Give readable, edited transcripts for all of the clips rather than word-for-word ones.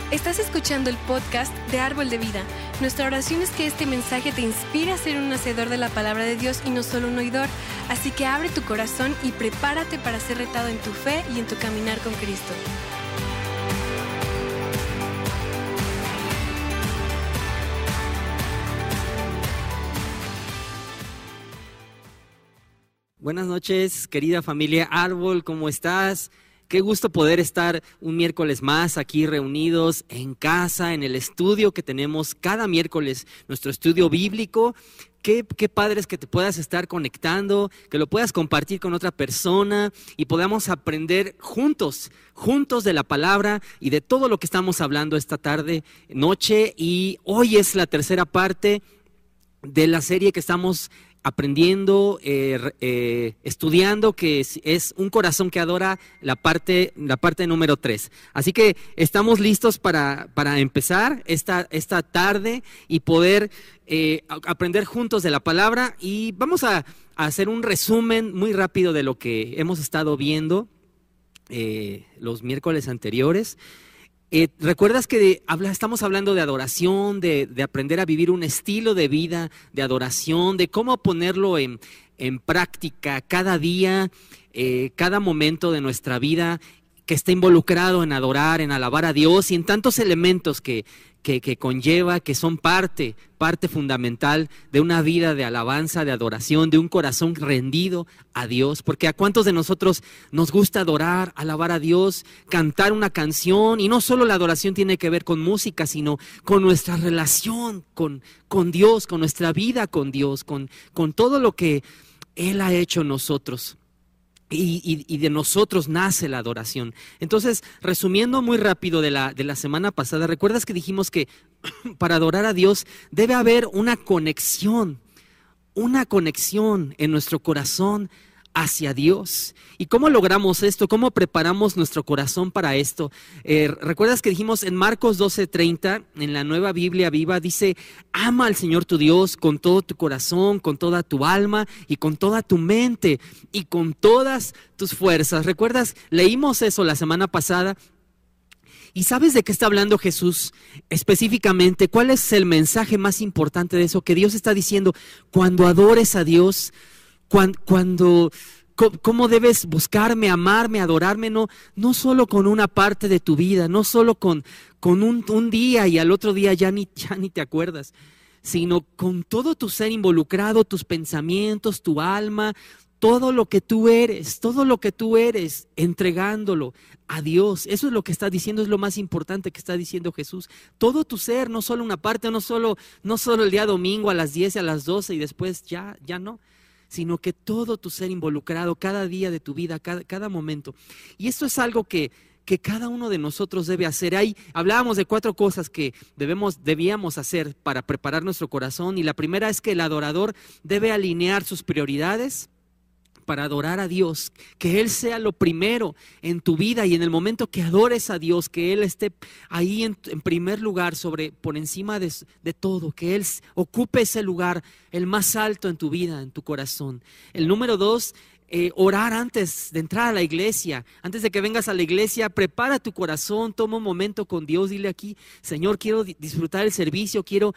Estás escuchando el podcast de Árbol de Vida. Nuestra oración es que este mensaje te inspire a ser un hacedor de la palabra de Dios y no solo un oidor. Así que abre tu corazón y prepárate para ser retado en tu fe y en tu caminar con Cristo. Buenas noches, querida familia Árbol, ¿cómo estás? Qué gusto poder estar un miércoles más aquí reunidos en casa, en el estudio que tenemos cada miércoles, nuestro estudio bíblico. Qué padre es que te puedas estar conectando, que lo puedas compartir con otra persona y podamos aprender juntos de la palabra y de todo lo que estamos hablando esta tarde, noche. Y hoy es la tercera parte de la serie que estamos aprendiendo, estudiando, que es un corazón que adora, la parte número 3. Así que estamos listos para empezar esta tarde y poder aprender juntos de la palabra. Y vamos a hacer un resumen muy rápido de lo que hemos estado viendo los miércoles anteriores. ¿Recuerdas que estamos hablando de adoración, de aprender a vivir un estilo de vida de adoración, de cómo ponerlo en práctica cada día, cada momento de nuestra vida que está involucrado en adorar, en alabar a Dios y en tantos elementos que conlleva, que son parte fundamental de una vida de alabanza, de adoración, de un corazón rendido a Dios? Porque a cuántos de nosotros nos gusta adorar, alabar a Dios, cantar una canción, y no solo la adoración tiene que ver con música, sino con nuestra relación con Dios, con nuestra vida con Dios, con todo lo que Él ha hecho en nosotros. Y de nosotros nace la adoración. Entonces, resumiendo muy rápido de la semana pasada, ¿recuerdas que dijimos que para adorar a Dios debe haber una conexión en nuestro corazón hacia Dios? ¿Y cómo logramos esto? ¿Cómo preparamos nuestro corazón para esto? ¿Recuerdas que dijimos en Marcos 12:30, en la Nueva Biblia Viva, dice: ama al Señor tu Dios con todo tu corazón, con toda tu alma y con toda tu mente y con todas tus fuerzas? ¿Recuerdas? Leímos eso la semana pasada. ¿Y sabes de qué está hablando Jesús específicamente? ¿Cuál es el mensaje más importante de eso? Que Dios está diciendo: cuando adores a Dios, ¿cómo debes buscarme, amarme, adorarme? No solo con una parte de tu vida, no solo con un día y al otro día ya ni te acuerdas, sino con todo tu ser involucrado, tus pensamientos, tu alma, todo lo que tú eres, entregándolo a Dios. Eso es lo que está diciendo, es lo más importante que está diciendo Jesús. Todo tu ser, no solo una parte, no solo el día domingo a las 10 y a las 12 y después ya no, sino que todo tu ser involucrado cada día de tu vida, cada momento. Y esto es algo que cada uno de nosotros debe hacer. Hablábamos de 4 cosas que debíamos hacer para preparar nuestro corazón, y la primera es que el adorador debe alinear sus prioridades para adorar a Dios, que Él sea lo primero en tu vida, y en el momento que adores a Dios, que Él esté ahí en primer lugar, por encima de todo, que Él ocupe ese lugar, el más alto en tu vida, en tu corazón. El número 2, orar antes de entrar a la iglesia. Antes de que vengas a la iglesia, prepara tu corazón, toma un momento con Dios, dile aquí: Señor, quiero disfrutar el servicio, quiero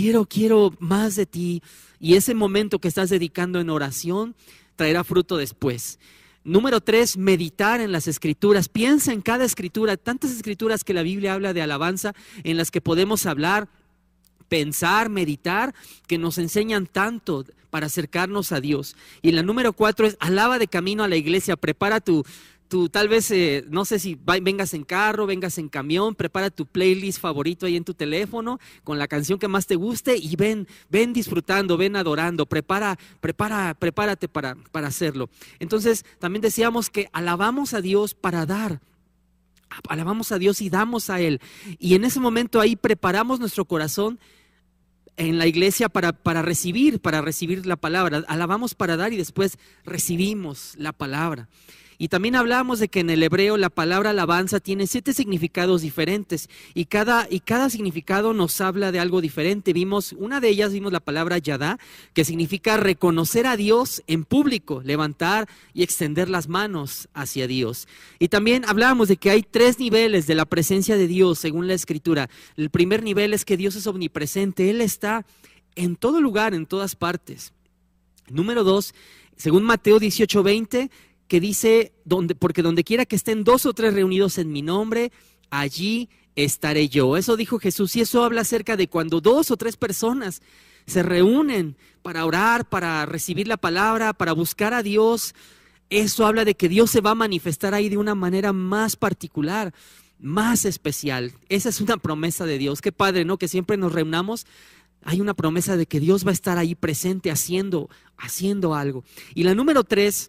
más de ti. Y ese momento que estás dedicando en oración traerá fruto después. Número 3, meditar en las escrituras. Piensa en cada escritura, tantas escrituras que la Biblia habla de alabanza, en las que podemos hablar, pensar, meditar, que nos enseñan tanto para acercarnos a Dios. Y la número 4 es: alaba de camino a la iglesia. Prepara tu tal vez, no sé si vengas en carro, vengas en camión, prepara tu playlist favorito ahí en tu teléfono con la canción que más te guste y ven disfrutando, ven adorando, prepárate para hacerlo. Entonces, también decíamos que alabamos a Dios para dar. Alabamos a Dios y damos a Él. Y en ese momento ahí preparamos nuestro corazón en la iglesia para recibir la palabra. Alabamos para dar y después recibimos la palabra. Y también hablábamos de que en el hebreo la palabra alabanza tiene 7 significados diferentes y cada significado nos habla de algo diferente. Una de ellas vimos la palabra yadá, que significa reconocer a Dios en público, levantar y extender las manos hacia Dios. Y también hablábamos de que hay 3 niveles de la presencia de Dios según la Escritura. El primer nivel es que Dios es omnipresente, Él está en todo lugar, en todas partes. Número 2, según Mateo 18:20, que dice, porque donde quiera que estén 2 o 3 reunidos en mi nombre, allí estaré yo. Eso dijo Jesús, y eso habla acerca de cuando 2 o 3 personas se reúnen para orar, para recibir la palabra, para buscar a Dios. Eso habla de que Dios se va a manifestar ahí de una manera más particular, más especial. Esa es una promesa de Dios. Qué padre, ¿no? Que siempre nos reunamos. Hay una promesa de que Dios va a estar ahí presente haciendo algo. Y la número 3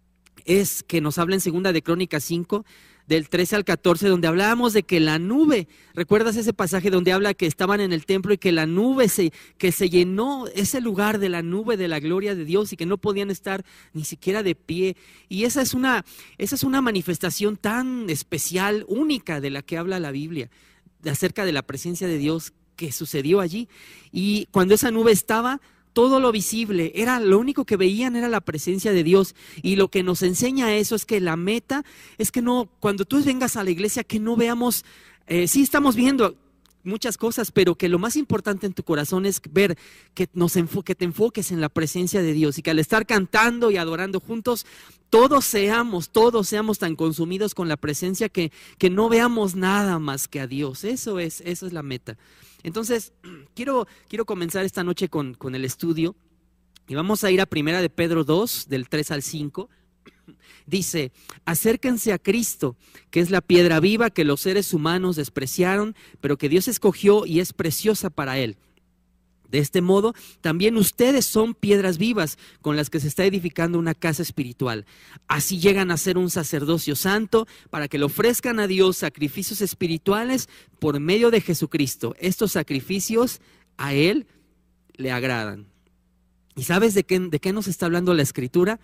es que nos habla en 2 de Crónicas 5, del 13 al 14, donde hablábamos de que la nube, ¿recuerdas ese pasaje donde habla que estaban en el templo y que la nube que se llenó ese lugar de la nube de la gloria de Dios y que no podían estar ni siquiera de pie? Y esa es una manifestación tan especial, única de la que habla la Biblia, acerca de la presencia de Dios que sucedió allí. Y cuando esa nube estaba, todo lo visible, lo único que veían era la presencia de Dios. Y lo que nos enseña eso es que la meta es que no, cuando tú vengas a la iglesia, que no veamos, sí estamos viendo muchas cosas, pero que lo más importante en tu corazón es ver que te enfoques en la presencia de Dios y que al estar cantando y adorando juntos, todos seamos tan consumidos con la presencia que no veamos nada más que a Dios. Eso es la meta. Entonces, quiero comenzar esta noche con el estudio y vamos a ir a 1 de Pedro 2, del 3 al 5. Dice, acérquense a Cristo, que es la piedra viva que los seres humanos despreciaron, pero que Dios escogió y es preciosa para Él. De este modo, también ustedes son piedras vivas con las que se está edificando una casa espiritual. Así llegan a ser un sacerdocio santo para que le ofrezcan a Dios sacrificios espirituales por medio de Jesucristo. Estos sacrificios a Él le agradan. ¿Y sabes de qué nos está hablando la Escritura?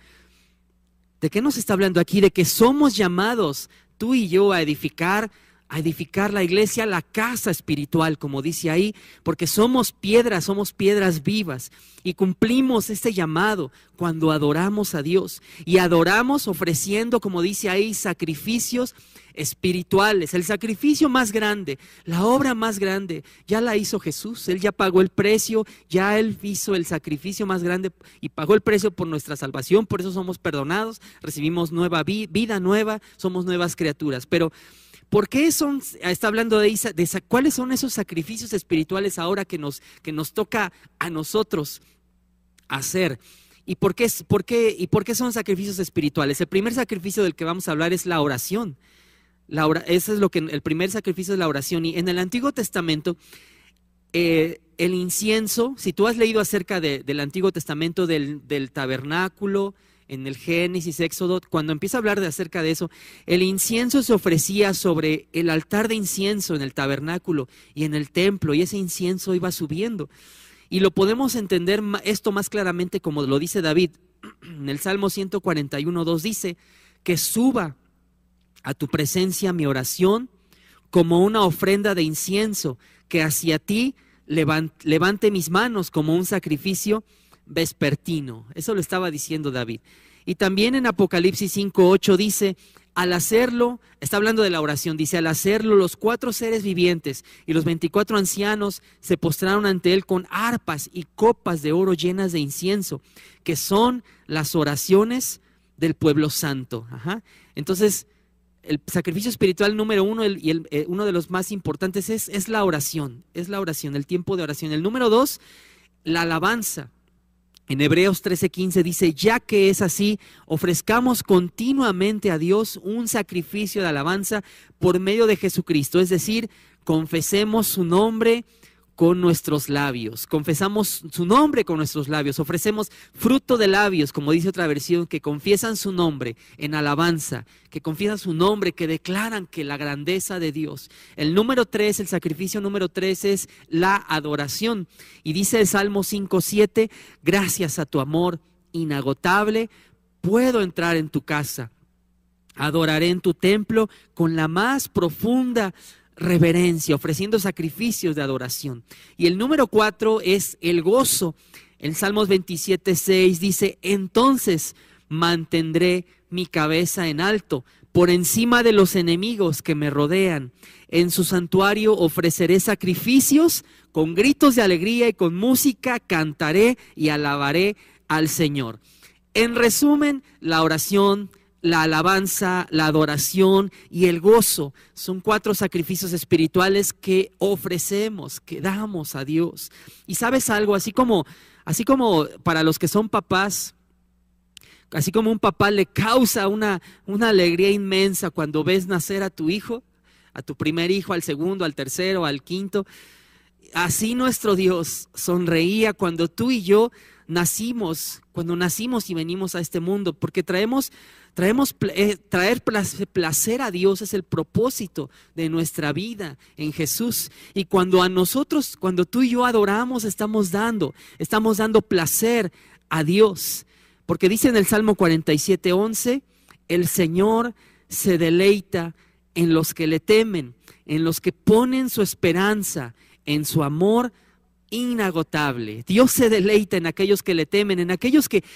¿De qué nos está hablando aquí? De que somos llamados, tú y yo, a edificar la iglesia, la casa espiritual, como dice ahí, porque somos piedras vivas y cumplimos este llamado cuando adoramos a Dios y adoramos ofreciendo, como dice ahí, sacrificios espirituales. El sacrificio más grande, la obra más grande, ya la hizo Jesús. Él ya pagó el precio, ya Él hizo el sacrificio más grande y pagó el precio por nuestra salvación. Por eso somos perdonados, recibimos nueva vida nueva, somos nuevas criaturas. Pero ¿por qué está hablando de cuáles son esos sacrificios espirituales ahora que nos toca a nosotros hacer? ¿Y por qué son sacrificios espirituales? El primer sacrificio del que vamos a hablar es la oración. El primer sacrificio es la oración. Y en el Antiguo Testamento, el incienso, si tú has leído acerca del Antiguo Testamento, del tabernáculo, en el Génesis, Éxodo, cuando empieza a hablar acerca de eso, el incienso se ofrecía sobre el altar de incienso en el tabernáculo y en el templo, y ese incienso iba subiendo. Y lo podemos entender esto más claramente como lo dice David. En el Salmo 141:2 dice, que suba a tu presencia mi oración como una ofrenda de incienso, que hacia ti levante mis manos como un sacrificio vespertino. Eso lo estaba diciendo David. Y también en Apocalipsis 5:8 dice, al hacerlo, está hablando de la oración, dice, al hacerlo los 4 seres vivientes y los 24 ancianos se postraron ante Él con arpas y copas de oro llenas de incienso, que son las oraciones del pueblo santo. Entonces, el sacrificio espiritual número 1 uno de los más importantes es la oración, el tiempo de oración. El número 2, la alabanza. En Hebreos 13:15 dice, ya que es así, ofrezcamos continuamente a Dios un sacrificio de alabanza por medio de Jesucristo. Es decir, confesemos su nombre con nuestros labios, ofrecemos fruto de labios, como dice otra versión, que confiesan su nombre en alabanza, que confiesan su nombre, que declaran que la grandeza de Dios. El sacrificio número 3 es la adoración, y dice el Salmo 5:7, gracias a tu amor inagotable, puedo entrar en tu casa Adoraré en tu templo con la más profunda reverencia, ofreciendo sacrificios de adoración. Y el número 4 es el gozo. En Salmos 27:6 dice: entonces mantendré mi cabeza en alto, por encima de los enemigos que me rodean. En su santuario ofreceré sacrificios, con gritos de alegría y con música cantaré y alabaré al Señor. En resumen, la oración, la alabanza, la adoración y el gozo son 4 sacrificios espirituales que ofrecemos, que damos a Dios. Y sabes algo, así como para los que son papás, así como un papá le causa una alegría inmensa cuando ves nacer a tu hijo, a tu primer hijo, al segundo, al tercero, al quinto, así nuestro Dios sonreía cuando tú y yo nacimos, cuando nacimos y venimos a este mundo, porque traer placer a Dios es el propósito de nuestra vida en Jesús. Y cuando tú y yo adoramos, estamos dando placer a Dios. Porque dice en el Salmo 47:11, el Señor se deleita en los que le temen, en los que ponen su esperanza en su amor inagotable. Dios se deleita en aquellos que le temen, en aquellos que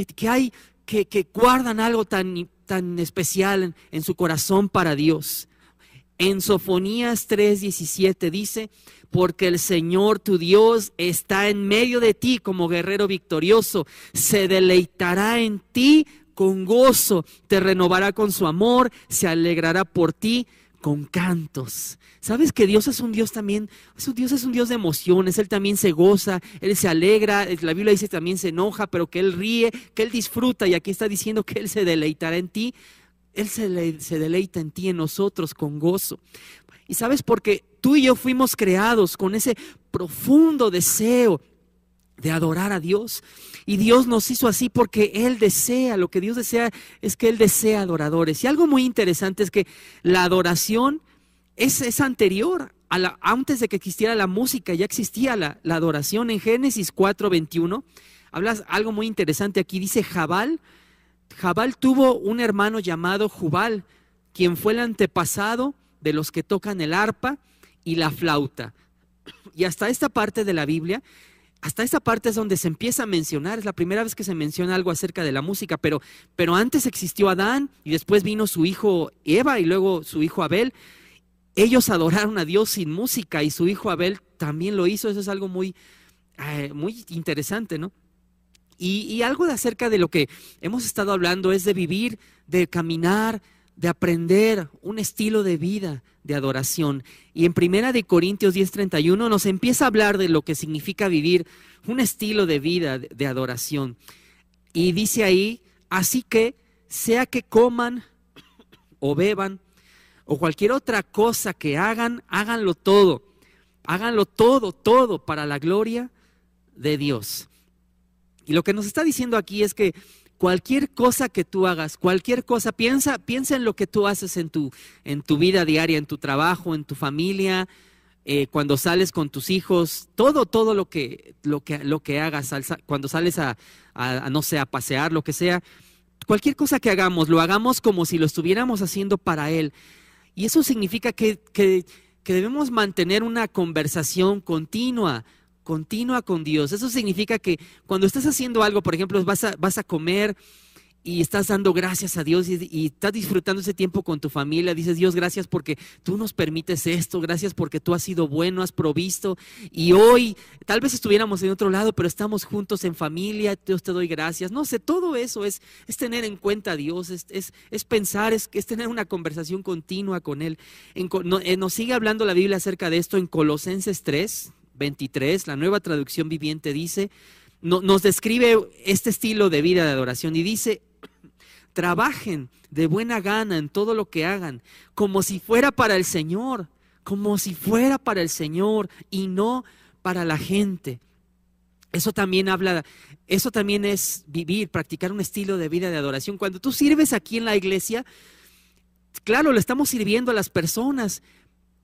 guardan algo tan especial en su corazón para Dios. En Sofonías 3:17 dice: porque el Señor tu Dios está en medio de ti como guerrero victorioso, se deleitará en ti con gozo, te renovará con su amor, se alegrará por ti con cantos. ¿Sabes que Dios es un Dios también? Dios es un Dios de emociones. Él también se goza, Él se alegra. La Biblia dice también se enoja, pero que Él ríe, que Él disfruta. Y aquí está diciendo que Él se deleitará en ti. Él se deleita en ti, en nosotros, con gozo. Y sabes, porque tú y yo fuimos creados con ese profundo deseo de adorar a Dios. Y Dios nos hizo así porque Él desea, lo que Dios desea es que Él desea adoradores. Y algo muy interesante es que la adoración es anterior, antes de que existiera la música, ya existía la adoración. En Génesis 4:21, hablas algo muy interesante aquí, dice Jabal tuvo un hermano llamado Jubal, quien fue el antepasado de los que tocan el arpa y la flauta. Y hasta esta parte de la Biblia, hasta esta parte es donde se empieza a mencionar, es la primera vez que se menciona algo acerca de la música, pero antes existió Adán y después vino su hijo Eva y luego su hijo Abel. Ellos adoraron a Dios sin música y su hijo Abel también lo hizo. Eso es algo muy interesante, ¿no? Y algo de acerca de lo que hemos estado hablando es de vivir, de caminar, de aprender un estilo de vida de adoración. Y en 1 Corintios 10:31 nos empieza a hablar de lo que significa vivir un estilo de vida de adoración. Y dice ahí: así que sea que coman o beban o cualquier otra cosa que hagan, háganlo todo para la gloria de Dios. Y lo que nos está diciendo aquí es que cualquier cosa que tú hagas, cualquier cosa, piensa en lo que tú haces en tu vida diaria, en tu trabajo, en tu familia, cuando sales con tus hijos, todo lo que hagas, cuando sales a no sé, a pasear, lo que sea, cualquier cosa que hagamos, lo hagamos como si lo estuviéramos haciendo para Él. Y eso significa que debemos mantener una conversación continua con Dios. Eso significa que cuando estás haciendo algo, por ejemplo, vas a comer y estás dando gracias a Dios y estás disfrutando ese tiempo con tu familia, dices: Dios, gracias porque tú nos permites esto, gracias porque tú has sido bueno, has provisto, y hoy tal vez estuviéramos en otro lado, pero estamos juntos en familia, Dios, te doy gracias. No sé, todo eso es tener en cuenta a Dios, es pensar, es tener una conversación continua con Él. Nos sigue hablando la Biblia acerca de esto en Colosenses 3:23, la Nueva Traducción Viviente dice, nos describe este estilo de vida de adoración y dice: trabajen de buena gana en todo lo que hagan, como si fuera para el Señor y no para la gente. Eso también es vivir, practicar un estilo de vida de adoración. Cuando tú sirves aquí en la iglesia, claro, le estamos sirviendo a las personas,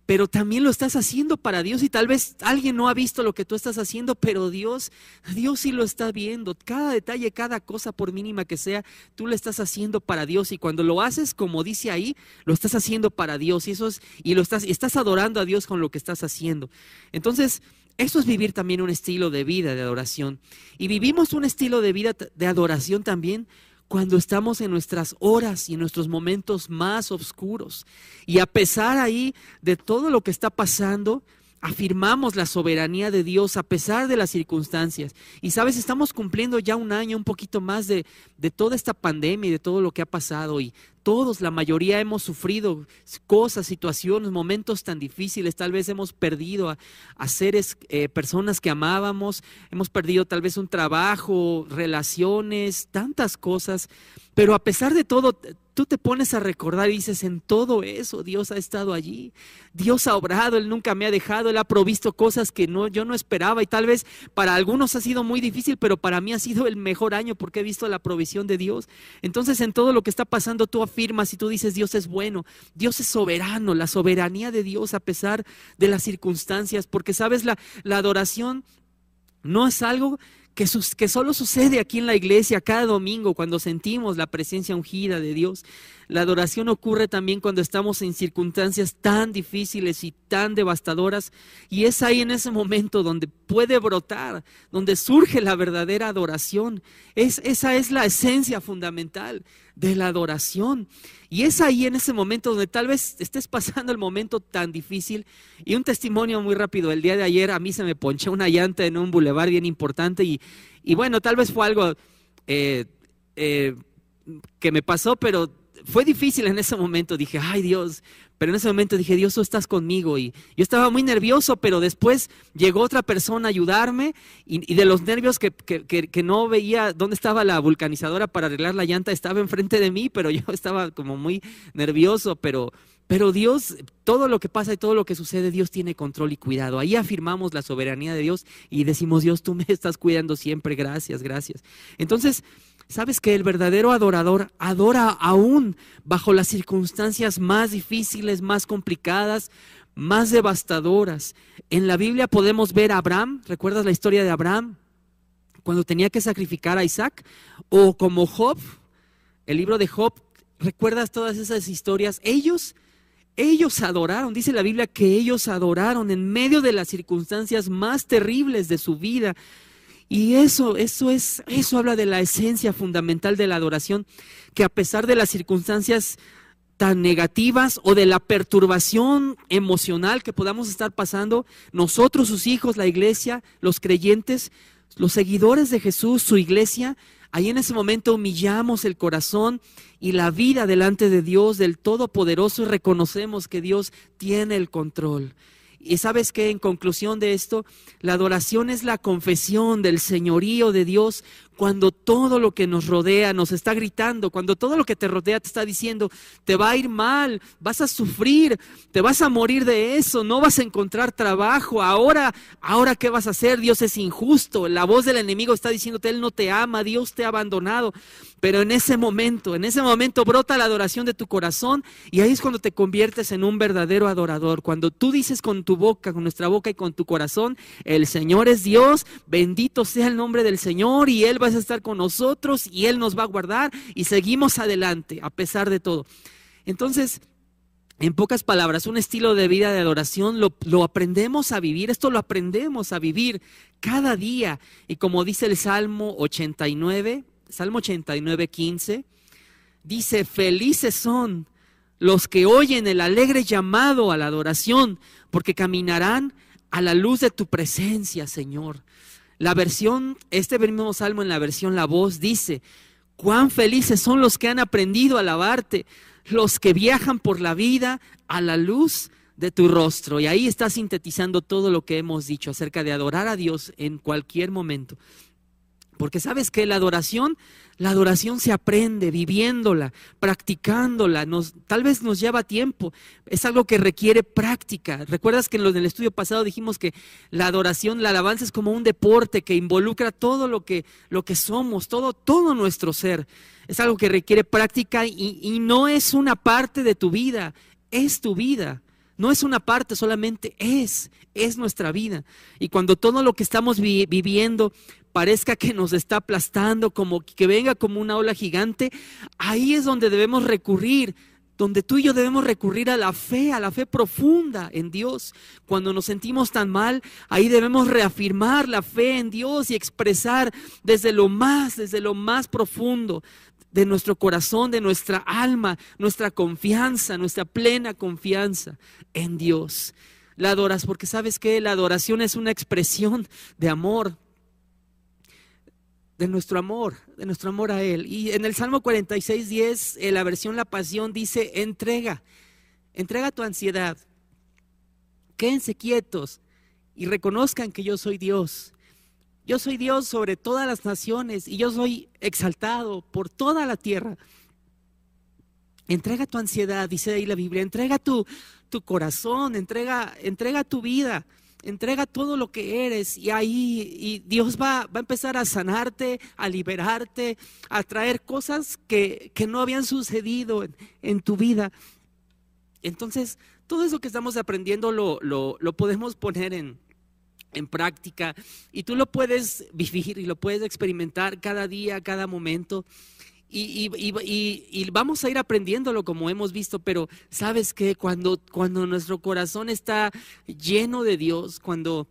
pero también lo estás haciendo para Dios, y tal vez alguien no ha visto lo que tú estás haciendo, pero Dios sí lo está viendo. Cada detalle, cada cosa, por mínima que sea, tú lo estás haciendo para Dios, y cuando lo haces, como dice ahí, lo estás haciendo para Dios, y estás adorando a Dios con lo que estás haciendo. Entonces, eso es vivir también un estilo de vida de adoración. Y vivimos un estilo de vida de adoración también cuando estamos en nuestras horas y en nuestros momentos más oscuros. Y a pesar ahí de todo lo que está pasando, afirmamos la soberanía de Dios a pesar de las circunstancias. Y sabes, estamos cumpliendo ya un año, un poquito más de toda esta pandemia y de todo lo que ha pasado. Y todos, la mayoría, hemos sufrido cosas, situaciones, momentos tan difíciles. Tal vez hemos perdido a seres, personas que amábamos. Hemos perdido tal vez un trabajo, relaciones, tantas cosas. Pero a pesar de todo, tú te pones a recordar y dices, en todo eso Dios ha estado allí. Dios ha obrado, Él nunca me ha dejado, Él ha provisto cosas que yo no esperaba, y tal vez para algunos ha sido muy difícil, pero para mí ha sido el mejor año porque he visto la provisión de Dios. Entonces, en todo lo que está pasando, tú afirmas y tú dices, Dios es bueno, Dios es soberano, la soberanía de Dios a pesar de las circunstancias, porque sabes, la adoración no es algo que solo sucede aquí en la iglesia cada domingo cuando sentimos la presencia ungida de Dios. La adoración ocurre también cuando estamos en circunstancias tan difíciles y tan devastadoras, y es ahí en ese momento donde puede brotar, donde surge la verdadera adoración. Esa es la esencia fundamental de la adoración, y es ahí en ese momento donde tal vez estés pasando el momento tan difícil. Y un testimonio muy rápido: el día de ayer a mí se me ponchó una llanta en un bulevar bien importante, y bueno, tal vez fue algo que me pasó, pero fue difícil en ese momento. Dije, ay Dios, pero en ese momento dije, Dios, tú estás conmigo. Y yo estaba muy nervioso, pero después llegó otra persona a ayudarme, y de los nervios que no veía dónde estaba la vulcanizadora para arreglar la llanta, estaba enfrente de mí, pero yo estaba como muy nervioso, pero Dios, todo lo que pasa y todo lo que sucede, Dios tiene control y cuidado. Ahí afirmamos la soberanía de Dios y decimos, Dios, tú me estás cuidando siempre, gracias, gracias. Entonces, ¿sabes que el verdadero adorador adora aún bajo las circunstancias más difíciles, más complicadas, más devastadoras? En la Biblia podemos ver a Abraham. ¿Recuerdas la historia de Abraham cuando tenía que sacrificar a Isaac? O como Job, el libro de Job. ¿Recuerdas todas esas historias? Ellos adoraron, dice la Biblia que ellos adoraron en medio de las circunstancias más terribles de su vida. Y eso habla de la esencia fundamental de la adoración, que a pesar de las circunstancias tan negativas o de la perturbación emocional que podamos estar pasando, nosotros, sus hijos, la iglesia, los creyentes, los seguidores de Jesús, su iglesia, ahí en ese momento humillamos el corazón y la vida delante de Dios, del Todopoderoso, y reconocemos que Dios tiene el control. Y sabes que en conclusión de esto, la adoración es la confesión del señorío de Dios cuando todo lo que nos rodea nos está gritando, cuando todo lo que te rodea te está diciendo, te va a ir mal, vas a sufrir, te vas a morir de eso, no vas a encontrar trabajo, ahora ¿qué vas a hacer? Dios es injusto, la voz del enemigo está diciéndote, Él no te ama, Dios te ha abandonado. Pero en ese momento brota la adoración de tu corazón, y ahí es cuando te conviertes en un verdadero adorador. Cuando tú dices con tu boca, con nuestra boca y con tu corazón, el Señor es Dios, bendito sea el nombre del Señor, y Él va a estar con nosotros y Él nos va a guardar, y seguimos adelante a pesar de todo. Entonces, en pocas palabras, un estilo de vida de adoración lo aprendemos a vivir. Esto lo aprendemos a vivir cada día, y como dice el Salmo 89:15, dice, felices son los que oyen el alegre llamado a la adoración, porque caminarán a la luz de tu presencia, Señor. La versión, este mismo salmo en la versión La Voz dice, cuán felices son los que han aprendido a alabarte, los que viajan por la vida a la luz de tu rostro. Y ahí está sintetizando todo lo que hemos dicho acerca de adorar a Dios en cualquier momento. Porque sabes que la adoración se aprende viviéndola, practicándola. Tal vez nos lleva tiempo, es algo que requiere práctica. ¿Recuerdas que en el estudio pasado dijimos que la adoración, la alabanza es como un deporte que involucra todo lo que somos, todo nuestro ser? Es algo que requiere práctica y no es una parte de tu vida, es tu vida. No es una parte, solamente es nuestra vida. Y cuando todo lo que estamos viviendo parezca que nos está aplastando, como que venga como una ola gigante, ahí es donde debemos recurrir, donde tú y yo debemos recurrir a la fe profunda en Dios. Cuando nos sentimos tan mal, ahí debemos reafirmar la fe en Dios y expresar desde lo más profundo de nuestro corazón, de nuestra alma, nuestra confianza, nuestra plena confianza en Dios. La adoras, porque ¿sabes qué? La adoración es una expresión de amor, de nuestro amor a Él. Y en el Salmo 46:10, en la versión La Pasión, dice: entrega tu ansiedad, quédense quietos y reconozcan que yo soy Dios. Yo soy Dios sobre todas las naciones y yo soy exaltado por toda la tierra. Entrega tu ansiedad, dice ahí la Biblia, entrega tu corazón, entrega tu vida, entrega todo lo que eres, y Dios va a empezar a sanarte, a liberarte, a traer cosas que no habían sucedido en tu vida. Entonces, todo eso que estamos aprendiendo lo podemos poner en práctica, y tú lo puedes vivir y lo puedes experimentar cada día, cada momento, y vamos a ir aprendiéndolo como hemos visto. Pero ¿sabes qué? Cuando nuestro corazón está lleno de Dios, cuando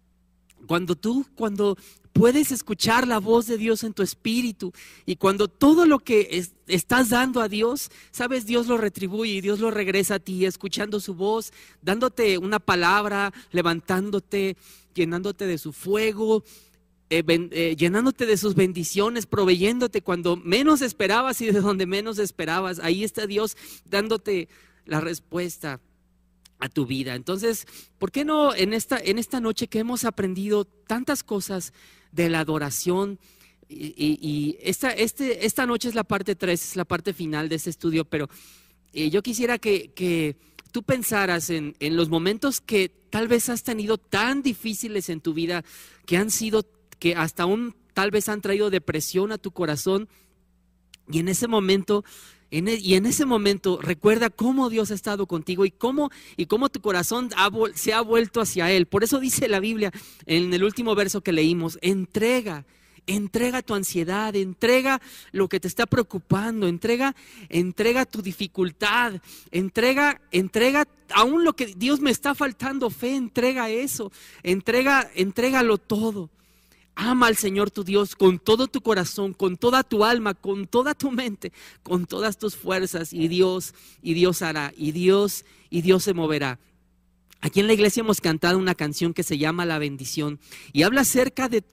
puedes escuchar la voz de Dios en tu espíritu, y cuando todo lo que estás dando a Dios, sabes, Dios lo retribuye y Dios lo regresa a ti, escuchando su voz, dándote una palabra, levantándote, llenándote de su fuego, llenándote de sus bendiciones, proveyéndote cuando menos esperabas y de donde menos esperabas. Ahí está Dios dándote la respuesta a tu vida. Entonces, ¿por qué no en esta noche que hemos aprendido tantas cosas de la adoración? Y esta noche es la parte 3, es la parte final de este estudio, pero yo quisiera que tú pensaras en los momentos que tal vez has tenido tan difíciles en tu vida, que hasta aún tal vez han traído depresión a tu corazón, y en ese momento recuerda cómo Dios ha estado contigo y cómo tu corazón se ha vuelto hacia Él. Por eso dice la Biblia en el último verso que leímos: entrega tu ansiedad, entrega lo que te está preocupando, entrega tu dificultad, entrega aún lo que Dios me está faltando fe, entrega eso, entrégalo todo. Ama al Señor tu Dios con todo tu corazón, con toda tu alma, con toda tu mente, con todas tus fuerzas, y Dios hará, y Dios se moverá. Aquí en la iglesia hemos cantado una canción que se llama La Bendición, y habla acerca de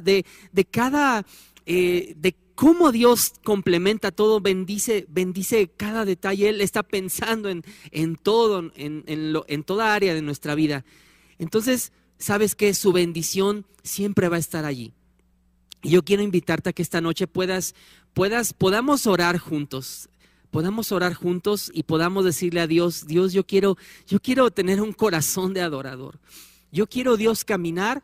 cómo Dios complementa todo, bendice cada detalle. Él está pensando en todo, en toda área de nuestra vida. Entonces, sabes que su bendición siempre va a estar allí. Y yo quiero invitarte a que esta noche podamos orar juntos. Podamos orar juntos y podamos decirle a Dios: Dios, yo quiero tener un corazón de adorador. Yo quiero, Dios, caminar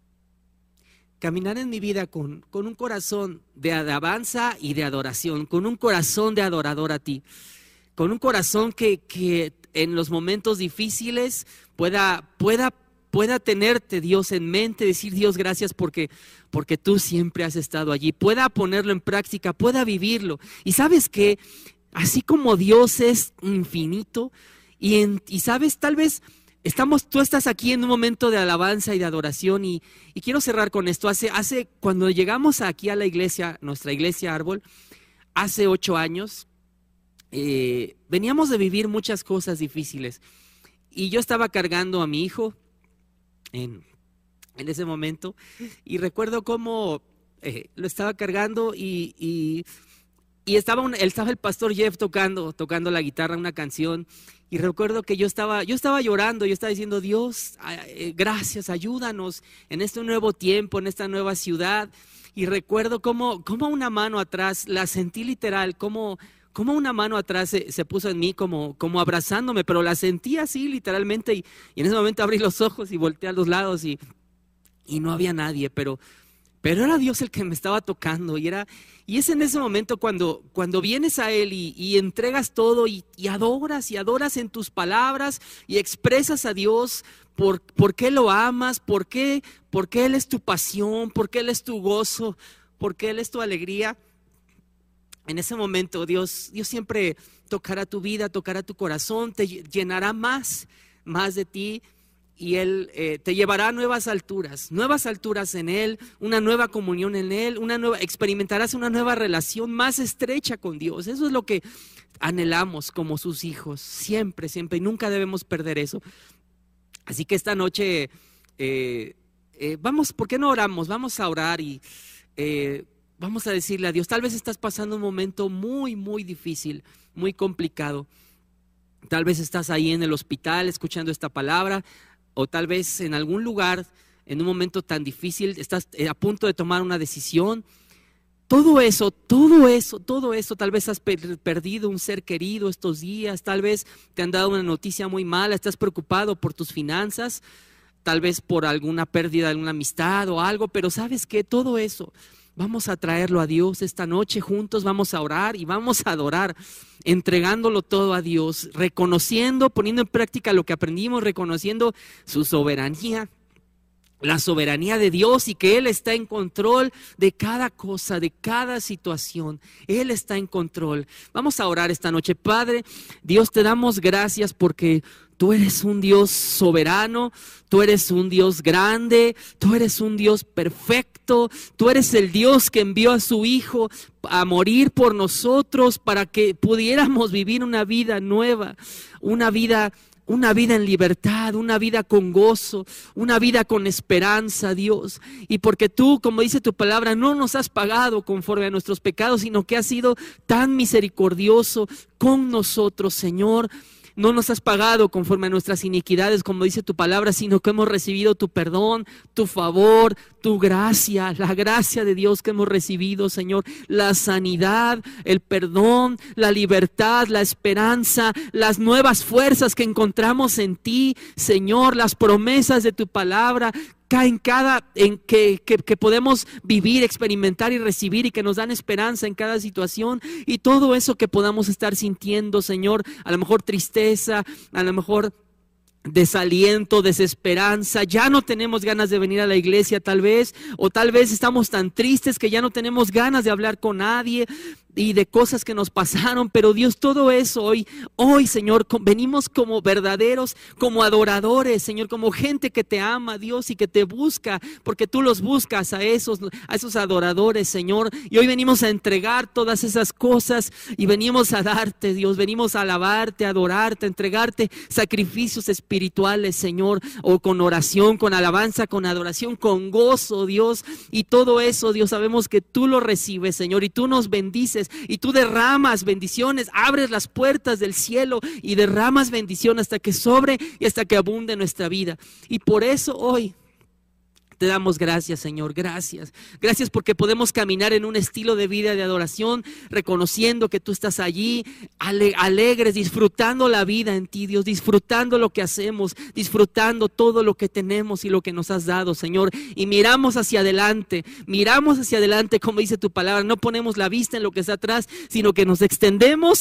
en mi vida con un corazón de alabanza y de adoración, con un corazón de adorador a ti, con un corazón que en los momentos difíciles pueda tenerte, Dios, en mente, decir: Dios, gracias porque tú siempre has estado allí. Pueda ponerlo en práctica, pueda vivirlo. Y sabes que así como Dios es infinito, y sabes, tal vez tú estás aquí en un momento de alabanza y de adoración, y quiero cerrar con esto. Cuando llegamos aquí a la iglesia, nuestra iglesia Árbol, hace 8 años, veníamos de vivir muchas cosas difíciles, y yo estaba cargando a mi hijo en ese momento, y recuerdo cómo lo estaba cargando, y estaba el pastor Jeff tocando la guitarra, una canción, y recuerdo que yo estaba llorando. Yo estaba diciendo: Dios, gracias, ayúdanos en este nuevo tiempo, en esta nueva ciudad. Y recuerdo cómo una mano atrás, la sentí literal, cómo una mano atrás se puso en mí como abrazándome, pero la sentí así literalmente, y en ese momento abrí los ojos y volteé a los lados, y no había nadie, pero pero era Dios el que me estaba tocando y es en ese momento cuando vienes a Él y entregas todo y adoras en tus palabras y expresas a Dios por qué lo amas, por qué Él es tu pasión, por qué Él es tu gozo, por qué Él es tu alegría. En ese momento Dios siempre tocará tu vida, tocará tu corazón, te llenará más de ti. Y Él te llevará a nuevas alturas en Él, una nueva comunión en Él, experimentarás una nueva relación más estrecha con Dios. Eso es lo que anhelamos como sus hijos, siempre, y nunca debemos perder eso. Así que esta noche, ¿por qué no oramos? Vamos a orar y vamos a decirle a Dios, tal vez estás pasando un momento muy, muy difícil, muy complicado. Tal vez estás ahí en el hospital escuchando esta palabra, o tal vez en algún lugar, en un momento tan difícil, estás a punto de tomar una decisión. Todo eso, tal vez has perdido un ser querido estos días, tal vez te han dado una noticia muy mala, estás preocupado por tus finanzas, tal vez por alguna pérdida de alguna amistad o algo, pero ¿sabes qué? Todo eso, vamos a traerlo a Dios esta noche juntos, vamos a orar y vamos a adorar, entregándolo todo a Dios, reconociendo, poniendo en práctica lo que aprendimos, reconociendo su soberanía, la soberanía de Dios y que Él está en control de cada cosa, de cada situación. Él está en control. Vamos a orar esta noche. Padre, Dios, te damos gracias porque Tú eres un Dios soberano, Tú eres un Dios grande, Tú eres un Dios perfecto, Tú eres el Dios que envió a su Hijo a morir por nosotros para que pudiéramos vivir una vida nueva, una vida en libertad, una vida con gozo, una vida con esperanza, Dios. Y porque Tú, como dice Tu palabra, no nos has pagado conforme a nuestros pecados, sino que has sido tan misericordioso con nosotros, Señor. No nos has pagado conforme a nuestras iniquidades, como dice Tu palabra, sino que hemos recibido Tu perdón, Tu favor, Tu gracia, la gracia de Dios que hemos recibido, Señor. La sanidad, el perdón, la libertad, la esperanza, las nuevas fuerzas que encontramos en Ti, Señor, las promesas de Tu palabra, que podemos vivir, experimentar y recibir y que nos dan esperanza en cada situación, y todo eso que podamos estar sintiendo, Señor, a lo mejor tristeza, a lo mejor desaliento, desesperanza, ya no tenemos ganas de venir a la iglesia tal vez, o tal vez estamos tan tristes que ya no tenemos ganas de hablar con nadie y de cosas que nos pasaron, pero Dios, todo eso hoy Señor, venimos como verdaderos, como adoradores, Señor, como gente que Te ama, Dios, y que Te busca, porque Tú los buscas a esos adoradores, Señor, y hoy venimos a entregar todas esas cosas y venimos a darte, Dios, venimos a alabarte, a adorarte, a entregarte sacrificios espirituales, Señor, o con oración, con alabanza, con adoración, con gozo, Dios, y todo eso, Dios, sabemos que Tú lo recibes, Señor, y Tú nos bendices, y Tú derramas bendiciones, abres las puertas del cielo y derramas bendición hasta que sobre y hasta que abunde nuestra vida. Y por eso hoy Te damos gracias, Señor, gracias. Gracias porque podemos caminar en un estilo de vida de adoración, reconociendo que Tú estás allí, alegres, disfrutando la vida en Ti, Dios, disfrutando lo que hacemos, disfrutando todo lo que tenemos y lo que nos has dado, Señor. Y miramos hacia adelante, como dice Tu palabra, no ponemos la vista en lo que está atrás, sino que nos extendemos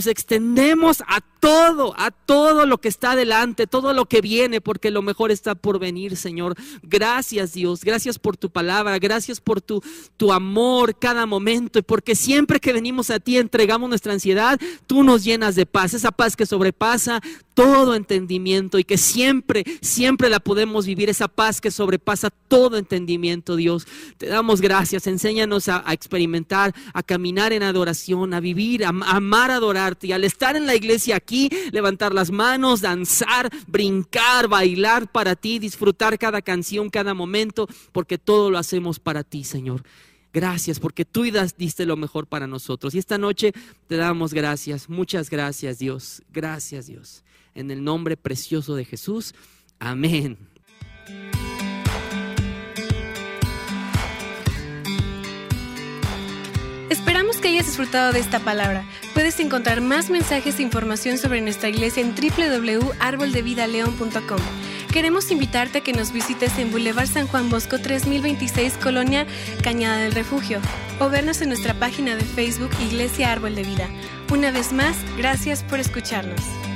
a todo lo que está adelante, todo lo que viene, porque lo mejor está por venir, Señor. Gracias, Dios, gracias por Tu palabra, gracias por tu amor cada momento, y porque siempre que venimos a Ti entregamos nuestra ansiedad, Tú nos llenas de paz, esa paz que sobrepasa todo entendimiento, y que siempre la podemos vivir, esa paz que sobrepasa todo entendimiento, Dios. Te damos gracias, enséñanos a experimentar, a caminar en adoración, a vivir, a amar, a adorarte, y al estar en la iglesia aquí, levantar las manos, danzar, brincar, bailar para Ti, disfrutar cada canción, cada momento, porque todo lo hacemos para Ti, Señor. Gracias porque Tú diste lo mejor para nosotros, y esta noche Te damos gracias, muchas gracias, Dios. Gracias, Dios. En el nombre precioso de Jesús. Amén. Esperamos que hayas disfrutado de esta palabra. Puedes encontrar más mensajes e información sobre nuestra iglesia en www.arboldevidaleon.com. Queremos invitarte a que nos visites en Boulevard San Juan Bosco 3026, Colonia Cañada del Refugio, o vernos en nuestra página de Facebook Iglesia Árbol de Vida. Una vez más, gracias por escucharnos.